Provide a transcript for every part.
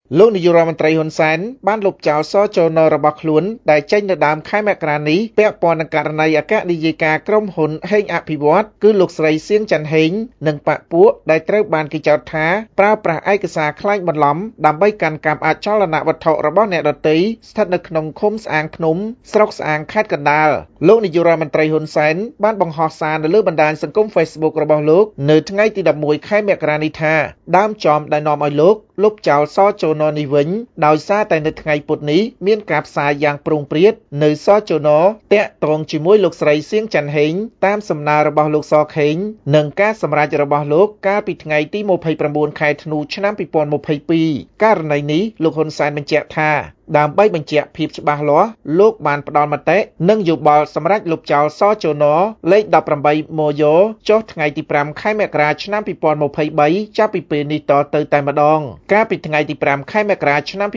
លោកនាយករដ្ឋមន្ត្រីហ៊ុនសែនបានលុបចោលសចនរបស់ខ្លួនដែលចេញនៅដើមខែមករានេះពាក់ព័ន្ធនឹងករណីអគ្គនាយិកាក្រុមហ៊ុនហេងអភិវឌ្ឍន៍គឺលោកស្រីសៀងច័ន្ទហេងនិងបកពួកដែលត្រូវបានគេចោទថាប្រើប្រាស់ឯកសារក្លែងបន្លំដើម្បីកាន់កាប់អចលនវត្ថុរបស់អ្នកដទៃស្ថិតនៅក្នុងឃុំស្អាងភ្នំស្រុកស្អាងខេត្តកណ្ដាលលោកនាយករដ្ឋមន្ត្រីហ៊ុនសែនបានបង្ហោះសារនៅលើបណ្ដាញសង្គម Facebook របស់លោកនៅថ្ងៃទី11ខែមករានេះថាដើមចំដែលនាំឲ្យលោកលុបចោលសចននេះវិញដោយសារតែនៅថ្ងៃពុធនេះមានការផ្សាយយ៉ាងព្រោងព្រាតនៅសចនតាក់ទងជាមួយលោកស្រីសៀងច័ន្ទហេងតាមសំណើរបស់លោកសខេងនិងការសម្រេចរបស់លោកកាលពីថ្ងៃទី29ខែធ្នូឆ្នាំ2022ករណីនេះលោកហ៊ុនសែនបញ្ជាក់ថាដើម្បីបញ្ជាក់ភាពច្បាស់លាស់លោកបានផ្ដល់មតិនិងយោបល់សម្រាប់លុបចោលសចនលេខ18ម៉ូយ៉ូចុះថ្ងៃទី5ខែមករាឆ្នាំ2023ចាប់ពីពេលនេះតទៅតែម្ដងកាលពីថ្ងៃទី5ខែមករាឆ្នាំ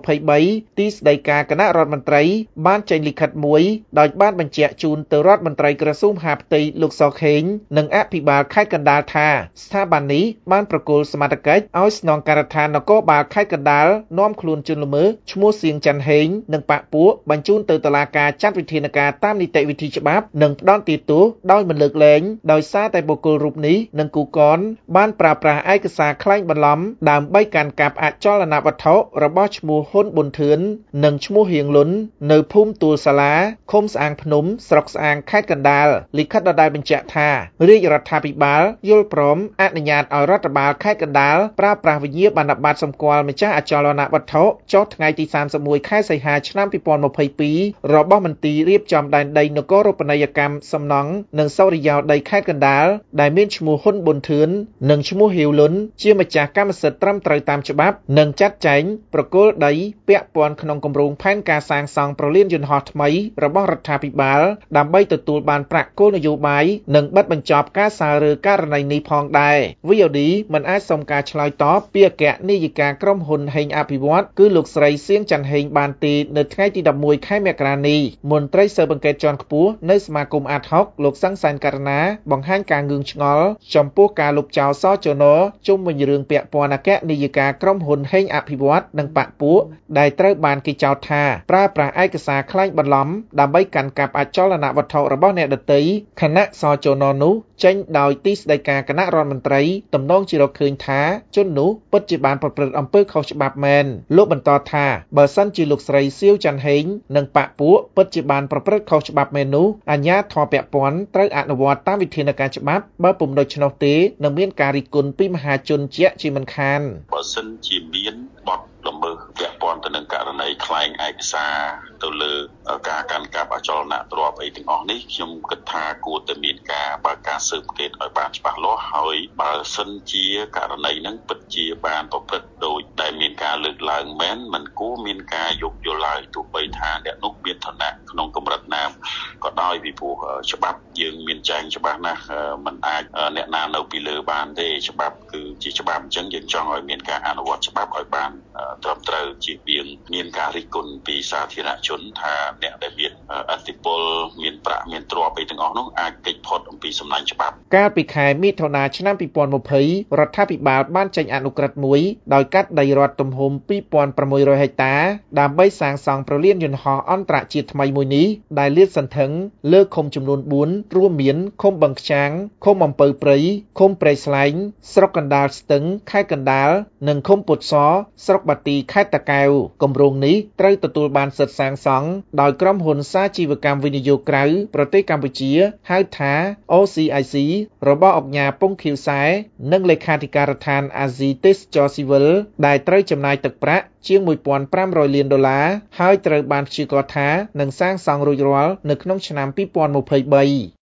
2023ទីស្តីការគណៈរដ្ឋមន្ត្រីបានចេញលិខិតមួយដោយបានបញ្ជាក់ជូនទៅរដ្ឋមន្ត្រីក្រសួងមហាផ្ទៃលោកសខេងនិងអភិបាលខេត្តកណ្ដាលថាស្ថាប័ននេះបានប្រគល់សមត្ថកិច្ចឲ្យស្នងការដ្ឋាននគរបាលខេត្តកណ្ដាលនាំខ្លួនជនល្មើសឈ្មោះសៀងច័ន្ទហេងនិងបកពួកបញ្ជូនទៅតុលាការចាត់វិធានការតាមនីតិវិធីច្បាប់និងផ្ដន្ទាទោសដោយមិនលើកលែងដោយសារតែបុគ្គលរូបនេះនិងគូកនបានប្រើប្រាស់ឯកសារក្លែងបន្លំដើម្បីកាន់កាប់អចលនវត្ថុរបស់ឈ្មោះហ៊ុនប៊ុនធឿននិងឈ្មោះហៀងលុននៅភូមិទួលសាឡាឃុំស្អាងភ្នំស្រុកស្អាងខេត្តកណ្ដាលលិខិតដដែលបញ្ជាក់ថារាជរដ្ឋាភិបាលយល់ព្រមអនុញ្ញាតឲ្យរដ្ឋបាលខេត្តកណ្ដាលប្រើប្រាស់វិញ្ញាបនបត្រសម្គាល់ម្ចាស់អចលនវត្ថុចុះថ្ងៃទី31ខែសីហាឆ្នាំ2022របស់មន្ទីររៀបចំដែនដីនគររូបនីយកម្មសំណង់និងសុរិយោដីខេត្តកណ្ដាលដែលមានឈ្មោះហ៊ុនប៊ុនធឿននិងឈ្មោះហៀវលុនជាម្ចាស់កម្មសិទ្ធិត្រឹមត្រូវតាមច្បាប់និងចាត់ចែងប្រគល់ដីពាក់ព័ន្ធក្នុងគម្រោងផែនការសាងសង់ប្រលានយន្តហោះថ្មីរបស់រដ្ឋាភិបាលដើម្បីទទួលបានប្រាក់គោលនយោបាយនិងបិទបញ្ចប់ការសើរើករណីនេះផងដែរ VOD មិនអាចសុំការឆ្លើយតបពីអគ្គនាយិកាក្រុមហ៊ុនហេងអភិវឌ្ឍន៍គឺលោកស្រីសៀងច័ន្ទហេងបានទេនៅថ្ងៃទី11ខែមករានេះមន្ត្រីស៊ើបអង្កេតជាន់ខ្ពស់នៅសមាគមអាតហុកលោកសង្សានករណាបង្ហាញការងឿងឆ្ងល់ចំពោះការលុបចោលសចនជុំវិញរឿងពាក់ព័ន្ធអគ្គនាយិកាក្រុមហ៊ុនហេងអភិវឌ្ឍន៍និងបកពួកដែលត្រូវបានគេចោទថាប្រើប្រាស់ឯកសារក្លែងបន្លំដើម្បីកាន់កាប់អចលនវត្ថុរបស់អ្នកដទៃខណៈសចននោះចេញដោយទីស្តីការគណៈរដ្ឋមន្ត្រីទំនងជារកឃើញថាជននោះពិតជាបានប្រព្រឹត្តអំពើខុសច្បាប់មែនលោកបន្តថាបើសិនជាលោកស្រីសៀវច័ន្ទហេងនិងបកពួកពិតជាបានប្រព្រឹត្តខុសច្បាប់មែននោះអាជ្ញាធរពាក់ព័ន្ធត្រូវអនុវត្តតាមវិធានការច្បាប់បើពុំដូច្នោះទេនឹងមានការរិះគន់ពីមហាជនជាមិនខានបើសិនជាមានបទល្មើសពាក់ព័ន្ធទៅនឹងករណីក្លែងឯកសារទៅលើការកាន់កាប់អចលនទ្រព្យអីទាំងអស់នេះខ្ញុំគិតថាគួរតែមានការបើកការស៊ើបអង្កេតឲ្យបានច្បាស់លាស់ហើយបើសិនជាករណីហ្នឹងពិតជាបានប្រព្រឹត្តដោយដែលមានការលើកឡើងមែនមិនគួរមានការយោគយល់ឡើយទោះបីថាអ្នកនោះមានឋានៈក្នុងកម្រិតណាក៏ដោយពីព្រោះច្បាប់យើងមានចែងច្បាស់ណាស់មិនអាចអ្នកណានៅពីលើបានទេច្បាប់គឺជាច្បាប់អញ្ចឹងយើងចង់ឲ្យមានការអនុវត្តច្បាប់ឲ្យបានត្រឹមត្រូវជៀសវាងមានការរិះគន់ពីសាធារណជនថាអ្នកដែលមានអធិបុលមានប្រាក់មានទ្រព្យអីទាំងអស់នោះអាចគេចផុតអំពីសំណាញ់ច្បាប់កាលពីខែមិថុនាឆ្នាំ2020រដ្ឋាភិបាលបានចេញអនុក្រឹត្យមួយដោយកាត់ដីរដ្ឋទំហំ 2600 ហិកតាដើម្បីសាងសង់ប្រលានយន្តហោះអន្តរជាតិថ្មីមួយនេះដែលលាតសន្ធឹងលើឃុំចំនួន4រួមមានឃុំបឹងខ្ចាងឃុំអំពៅព្រៃឃុំព្រៃស្លែងស្រុកកណ្ដាលស្ទឹងខេត្តកណ្ដាលនិងឃុំពុទ្ធសស្រុកបាទីខេត្តតាកែវគម្រោងនេះត្រូវទទួលបានសិទ្ធិសាងសង់ដោយក្រុមហ៊ុនសាជីវកម្មវិនិយោគក្រៅប្រទេសកម្ពុជាហៅថា OCIC របស់អង្គការពងខៀវសែនិងលេខាធិការដ្ឋានអាស៊ីទេសចរស៊ីវិលដែលត្រូវចំណាយទឹកប្រាក់ជាង$1,500 លានហើយត្រូវបានព្យាករណ៍ថានឹងសាងសង់រួចរាល់នៅក្នុងឆ្នាំ2023